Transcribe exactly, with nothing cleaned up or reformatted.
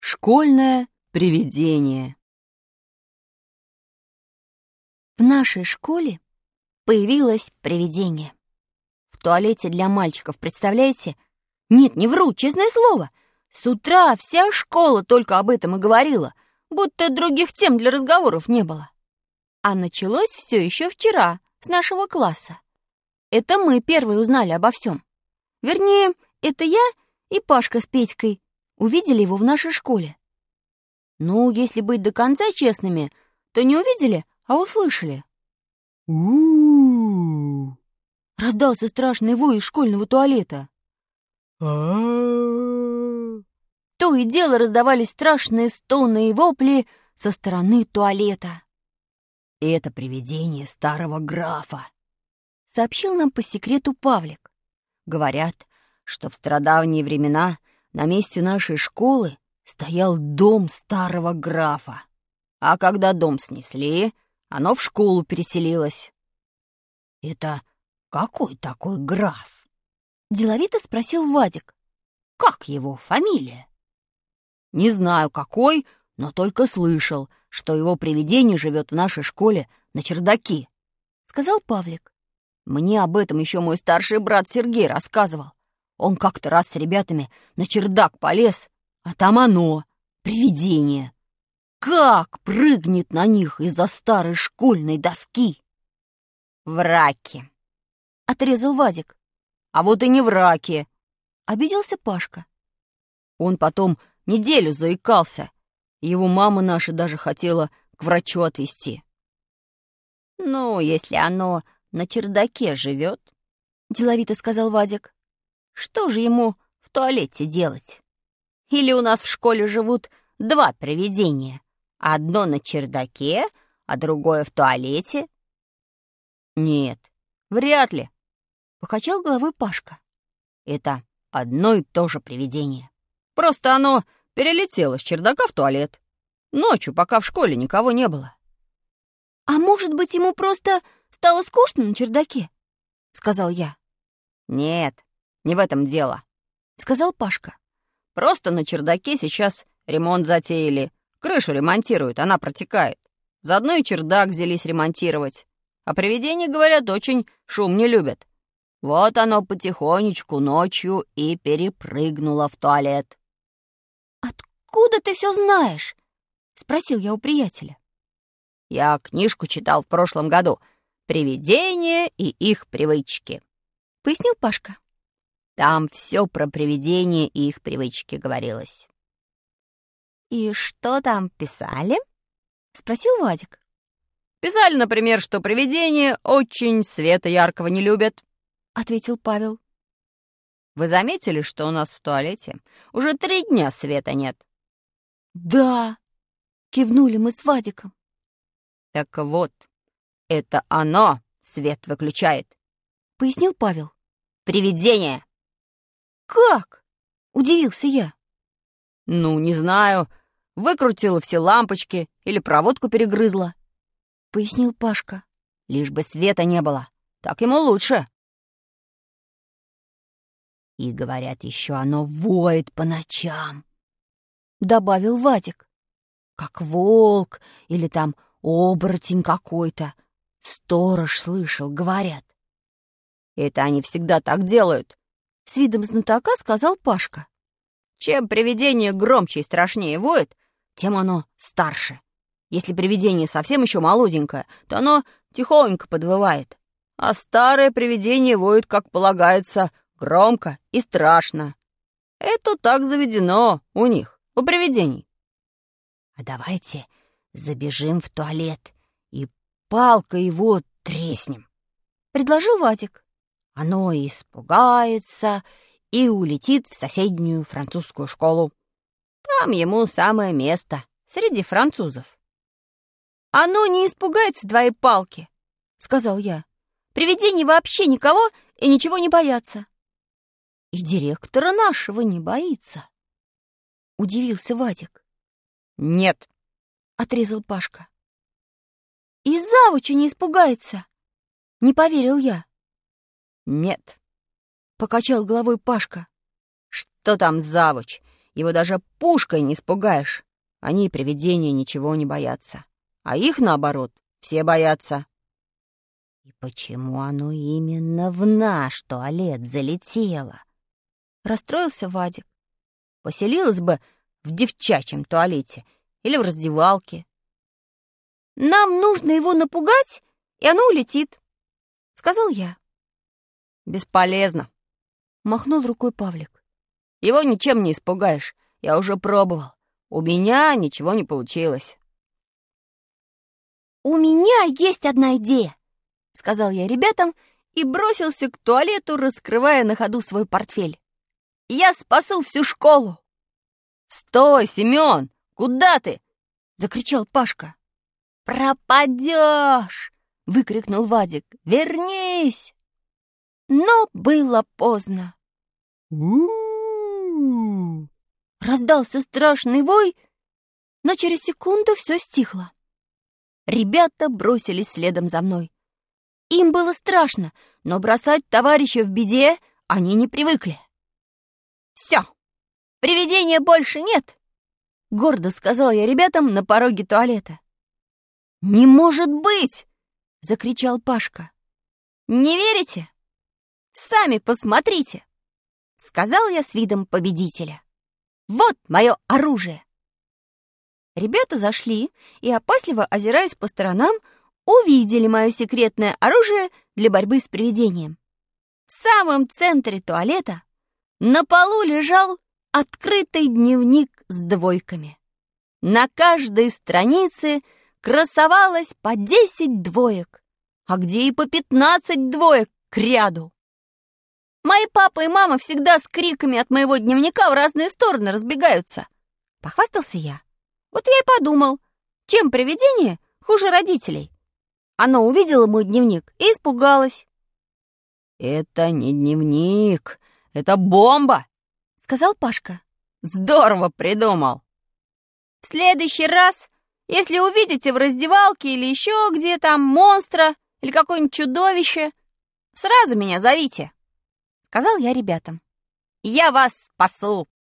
Школьное привидение. В нашей школе появилось привидение. В туалете для мальчиков, представляете? Нет, не вру, честное слово. С утра вся школа только об этом и говорила, будто других тем для разговоров не было. А началось все еще вчера, с нашего класса. Это мы первые узнали обо всем. Вернее, это я и Пашка с Петькой увидели его в нашей школе. Ну, если быть до конца честными, то не увидели, а услышали. У-у-у. Раздался страшный вой из школьного туалета. А-а-а. То и дело раздавались страшные стоны и вопли со стороны туалета. Это привидение старого графа, сообщил нам по секрету Павлик. Говорят, что в стародавние времена на месте нашей школы стоял дом старого графа. А когда дом снесли, оно в школу переселилось. Это какой такой граф? Деловито спросил Вадик. Как его фамилия? Не знаю, какой, но только слышал, что его привидение живет в нашей школе на чердаке, сказал Павлик. Мне об этом еще мой старший брат Сергей рассказывал. Он как-то раз с ребятами на чердак полез, а там оно, привидение. Как прыгнет на них из-за старой школьной доски! Враки, отрезал Вадик. А вот и не враки, обиделся Пашка. Он потом неделю заикался. Его мама наша даже хотела к врачу отвезти. Ну, если оно на чердаке живет, деловито сказал Вадик, что же ему в туалете делать? Или у нас в школе живут два привидения? Одно на чердаке, а другое в туалете? Нет, вряд ли, покачал головой Пашка. Это одно и то же привидение. Просто оно перелетело с чердака в туалет. Ночью, пока в школе никого не было. А может быть, ему просто стало скучно на чердаке? Сказал я. Нет, не в этом дело, сказал Пашка. Просто на чердаке сейчас ремонт затеяли. Крышу ремонтируют, она протекает. Заодно и чердак взялись ремонтировать. А привидения, говорят, очень шум не любят. Вот оно потихонечку ночью и перепрыгнуло в туалет. «Откуда ты все знаешь?» — спросил я у приятеля. Я книжку читал в прошлом году «Привидения и их привычки», — пояснил Пашка. Там все про привидения и их привычки говорилось. «И что там писали?» — спросил Вадик. «Писали, например, что привидения очень света яркого не любят», — ответил Павел. «Вы заметили, что у нас в туалете уже три дня света нет?» «Да», — кивнули мы с Вадиком. «Так вот, это оно свет выключает», — пояснил Павел. «Привидение». «Как?» — удивился я. «Ну, не знаю, выкрутила все лампочки или проводку перегрызла», — пояснил Пашка. «Лишь бы света не было, так ему лучше». «И, говорят, еще оно воет по ночам», — добавил Вадик. «Как волк или там оборотень какой-то. Сторож слышал, говорят». «Это они всегда так делают», — с видом знатока сказал Пашка. «Чем привидение громче и страшнее воет, тем оно старше. Если привидение совсем еще молоденькое, то оно тихонько подвывает. А старое привидение воет, как полагается, громко и страшно. Это так заведено у них, у привидений». «А давайте забежим в туалет и палкой его треснем», — предложил Вадик. «Оно испугается и улетит в соседнюю французскую школу. Там ему самое место среди французов». «Оно не испугается твоей палки», — сказал я. «Привидения вообще никого и ничего не боятся». «И директора нашего не боится», — удивился Вадик. «Нет», — отрезал Пашка. «И завуча не испугается», — не поверил я. «Нет», — покачал головой Пашка. «Что там завуч? Его даже пушкой не испугаешь. Они, привидения, ничего не боятся. А их, наоборот, все боятся. И почему оно именно в наш туалет залетело? Расстроился Вадик. Поселилась бы в девчачьем туалете или в раздевалке. Нам нужно его напугать, и оно улетит, — сказал я. Бесполезно, — махнул рукой Павлик. Его ничем не испугаешь, я уже пробовал. У меня ничего не получилось. «У меня есть одна идея», — сказал я ребятам и бросился к туалету, раскрывая на ходу свой портфель. «Я спасу всю школу!» «Стой, Семен! Куда ты?» — закричал Пашка. «Пропадешь!» — выкрикнул Вадик. «Вернись!» Но было поздно. У-у-у! Раздался страшный вой, но через секунду все стихло. Ребята бросились следом за мной. Им было страшно, но бросать товарища в беде они не привыкли. «Все, привидения больше нет!» — гордо сказал я ребятам на пороге туалета. «Не может быть!» — закричал Пашка. «Не верите? Сами посмотрите!» — сказал я с видом победителя. «Вот мое оружие!» Ребята зашли и, опасливо озираясь по сторонам, увидели мое секретное оружие для борьбы с привидением. В самом центре туалета на полу лежал открытый дневник с двойками. На каждой странице красовалось по десять двоек, а где и по пятнадцать двоек к ряду. Мои папа и мама всегда с криками от моего дневника в разные стороны разбегаются. Похвастался я. Вот я и подумал, чем привидение хуже родителей. Оно увидело мой дневник и испугалось. «Это не дневник, это бомба!» — сказал Пашка. «Здорово придумал!» «В следующий раз, если увидите в раздевалке или еще где там монстра или какое-нибудь чудовище, сразу меня зовите», — сказал я ребятам. «Я вас спасу!»